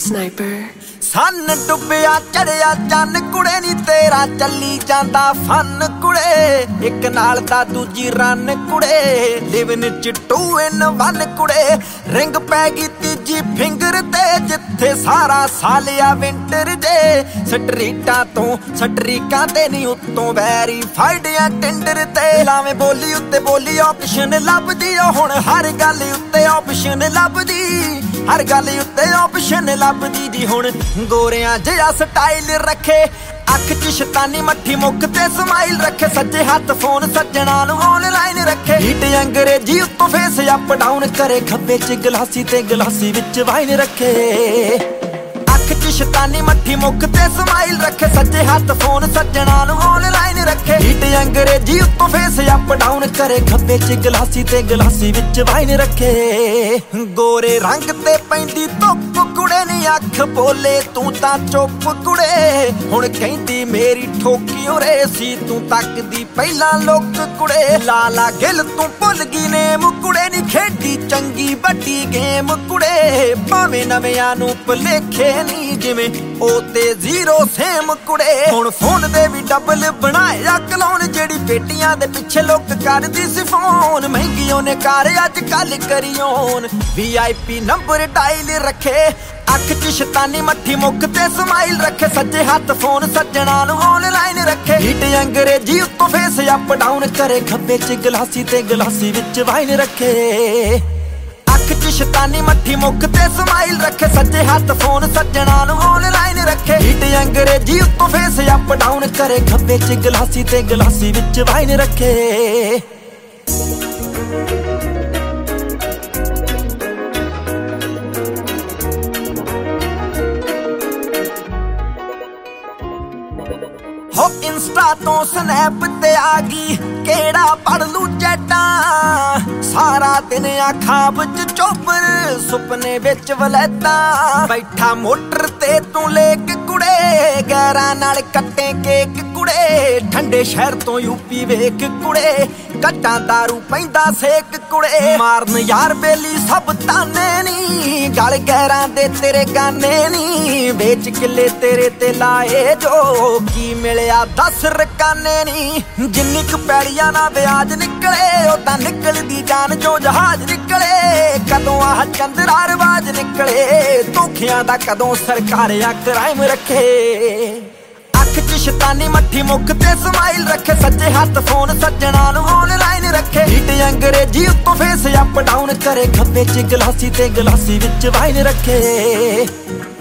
Sniper ਸੰਨ ਡੁੱਬਿਆ ਚੜਿਆ ਚੰਨ ਕੁੜੇ ਨੀ ਤੇਰਾ ਚੱਲੀ ਜਾਂਦਾ ਫਨ ਕੁੜੇ ਇੱਕ ਨਾਲ ਦਾ ਦੂਜੀ ਰਨ ਕੁੜੇ ਲਿਵਨ ਚ 2 in 1 ਕੁੜੇ ਰਿੰਗ ਪੈ ਗਈ ਤੀਜੀ ਫਿੰਗਰ ਤੇ ਜਿੱਥੇ ਸਾਰਾ ਸਾਲਿਆ ਵਿੰਟਰ ਜੇ ਸਟਰੀਟਾਂ ਤੋਂ ਸਟਰੀਕਾਂ ਤੇ ਨਹੀਂ ਉੱਤੋਂ ਵੈਰੀਫਾਈਡ ਆ ਟਿੰਡਰ ਤੇ ਲਾਵੇਂ ਬੋਲੀ ਉੱਤੇ ਬੋਲੀ ਆਪਸ਼ਨ ਲੱਭਦੀ ਹੁਣ ਹਰ ਗੱਲ ਉੱਤੇ ਆਪਸ਼ਨ ਲੱਭਦੀ ਹਰ ਗੱਲ ਉੱਤੇ ਆਪਸ਼ਨ ਲੱਭਦੀ ਜੀ ਹੁਣ ਗੋਰਿਆਂ ਜਿਹਾ ਸਟਾਈਲ ਰੱਖੇ ਅੱਖ ਚ ਸ਼ੈਤਾਨੀ ਮੱਠੀ ਮੁੱਖ ਤੇ ਸਮਾਈਲ ਰੱਖੇ ਸੱਜੇ ਹੱਥ ਫੋਨ ਸੱਜਣਾ ਨੂੰ ਆਨਲਾਈਨ ਰੱਖੇ ਹੀਟ ਅੰਗਰੇਜ਼ੀ ਉੱਤੋਂ ਫੇਸ ਅਪ ਡਾਊਨ ਕਰੇ ਖੱਬੇ ਚ ਗਲਾਸੀ ਤੇ ਗਲਾਸੀ ਵਿੱਚ ਵਾਈਨ ਰੱਖੇ ਅੱਖ ਚ ਸ਼ੈਤਾਨੀ ਮੱਠੀ ਮੁੱਖ ਤੇ ਸਮਾਈਲ ਰੱਖੇ ਸੱਜੇ ਹੱਥ ਫੋਨ ਸੱਜਣਾ ਨੂੰ ਆਨਲਾਈਨ ਰੱਖੇ ਹੀਟ ਅੰਗਰੇਜ਼ੀ ਉੱਤੋਂ ਫੇਸ ਅਪ ਡਾਊਨ ਕਰੇ ਖੱਬੇ ਚ ਗਲਾਸੀ ਤੇ ਗਲਾਸੀ ਵਿੱਚ ਵਾਈਨ ਰੱਖੇ ਗੋਰੇ ਰੰਗ ਤੇ ਪੈਂਦੀ ਧੁੱਪ ਕੁੜੇ ਨੀ ਅੱਖ ਬੋਲੇ ਤੂੰ ਤਾਂ ਚੁੱਪ ਕੁੜੇ ਹੁਣ ਕਹਿੰਦੀ ਮੇਰੀ ਠੋਕੀ ਉਰੇ ਸੀ ਤੂੰ ਤੱਕਦੀ ਪਹਿਲਾਂ ਲੁੱਕ ਕੁੜੇ ਲਾਲਾ ਗਿੱਲ ਤੂੰ ਭੁੱਲ ਗਈ ਨੇਮ ਕੁੜੇ ਨੀ ਖੇਡੀ ਚੰਗੀ ਵੱਡੀ ਗੇਮ ਕੁੜੇ ਭਾਵੇਂ ਨਵਿਆਂ ਨੂੰ ਭੁਲੇਖੇ ਨੀ ਜਿਵੇਂ ਉਹ ਤੇ 0 ਸੇਮ ਕੁੜੇ ਹੁਣ ਫੋਨ ਦੇ ਵੀ ਡਬਲ ਬਣਾਇਆ ਕਲੋਨ ਜਿਹੜੀ ਪੇਟੀਆਂ ਦੇ ਪਿੱਛੇ ਲੁੱਕ ਕਰਦੀ ਸੀ ਫੋਨ ਮਹਿੰਗੀ ਉਹਨੇ ਕਾਰ ਅੱਜ ਕੱਲ ਕਰੀਓਨ VIP ਨੰਬਰ ਡਾਇਲ ਰੱਖੇ ਅੱਖ ਚ ਸ਼ੈਤਾਨੀ ਮੱਠੀ ਮੁੱਖ ਤੇ ਸਮਾਈਲ ਰੱਖੇ ਸੱਜੇ ਹੱਥ ਫੋਨ ਸੱਜਣਾ ਨੂੰ ਆਨਲਾਈਨ ਰੱਖੇ ਹੀਟ ਅੰਗਰੇਜ਼ੀ ਉੱਤੋਂ ਫੇਸ ਅਪ ਡਾਊਨ ਕਰੇ ਖੱਬੇ ਚ ਗਲਾਸੀ ਤੇ ਗਲਾਸੀ ਵਿੱਚ ਵਾਈਨ ਰੱਖੇ ਅੱਖ ਚ ਸ਼ੈਤਾਨੀ ਮੱਠੀ ਮੁੱਖ ਤੇ ਸਮਾਈਲ ਰੱਖੇ ਸੱਜੇ ਹੱਥ ਫੋਨ ਸੱਜਣਾ ਨੂੰ ਆਨਲਾਈਨ ਰੱਖੇ ਹੀਟ ਅੰਗਰੇਜ਼ੀ ਉੱਤੋਂ ਫੇਸ ਅਪ ਡਾਊਨ ਕਰੇ ਖੱਬੇ ਚ ਗਲਾਸੀ ਤੇ ਗਲਾਸੀ ਵਿੱਚ ਵਾਈਨ ਰੱਖੇ ਹੋ ਇੰਸਟਾ ਤੋਂ ਸਨੈਪ ਤੇ ਆ ਗਈ ਕਿਹੜਾ ਪੜ ਲੂ ਚੈਟਾਂ ਸਾਰਾ ਦਿਨ ਆ ਖਾਬ ਚ ਚੋਬਰ ਸੁਪਨੇ ਵਿੱਚ ਵਲੈਤਾ ਬੈਠਾ ਮੋਟਰ ਤੇ ਤੂੰ ਲੇਕ ਕੁੜੇ ਗੈਰਾਂ ਨਾਲ ਕੱਟੇ ਕੇਕ ਕੁੜੇ ਠੰਡੇ ਸ਼ਹਿਰ ਤੋਂ ਯੂਪੀ ਵੇਖ ਕੁੜੇ ਕੱਟਾਂ ਦਾਰੂ ਪੈਂਦਾ ਸੇਕ ਕੁੜੇ ਮਾਰਨ ਯਾਰ ਬੇਲੀ ਸਭ ਤਾਨੇ ਨੀ ਗਲ ਗੈਰਾਂ ਦੇ ਤੇਰੇ ਗਾਨੇ ਨੀ ਵੇਚ ਕਿੱਲੇ ਤੇਰੇ ਤੇ ਲਾਏ ਜੋ ਕੀ ਮਿਲਿਆ 10 ਰਕਾਨੇ ਨੀ ਜਿੰਨੀ ਕੁ ਪੈੜੀਆਂ ਨਾ ਵਿਆਜ ਨਿਕਲੇ ਉਹ ਤਾਂ ਨਿਕਲਦੀ ਜਾਨ ਜੋ ਜਹਾਜ਼ ਨਿਕਲੇ ਕਦੋਂ ਆਹ ਚੰਦਰਾ ਰਵਾਜ ਨਿਕਲੇ ਧੋਖਿਆਂ ਦਾ ਕਦੋਂ ਸਰਕਾਰ ਆ ਕ੍ਰਾਈਮ ਰੱਖੇ ਅੱਖ ਚ ਸ਼ੈਤਾਨੀ ਮੱਠੀ ਮੁੱਖ ਤੇ ਸਮਾਈਲ ਰੱਖੇ ਸੱਜੇ ਹੱਥ ਫੋਨ ਸੱਜਣਾ ਨੂੰ ਆਨਲਾਈਨ ਰੱਖੇ ਹੀਟ ਅੰਗਰੇਜ਼ੀ ਉੱਤੋਂ ਫੇਸ ਅਪ ਡਾਊਨ ਕਰੇ ਖੱਬੇ ਚ ਗਲਾਸੀ ਤੇ ਗਲਾਸੀ ਵਿੱਚ ਵਾਈਨ ਰੱਖੇ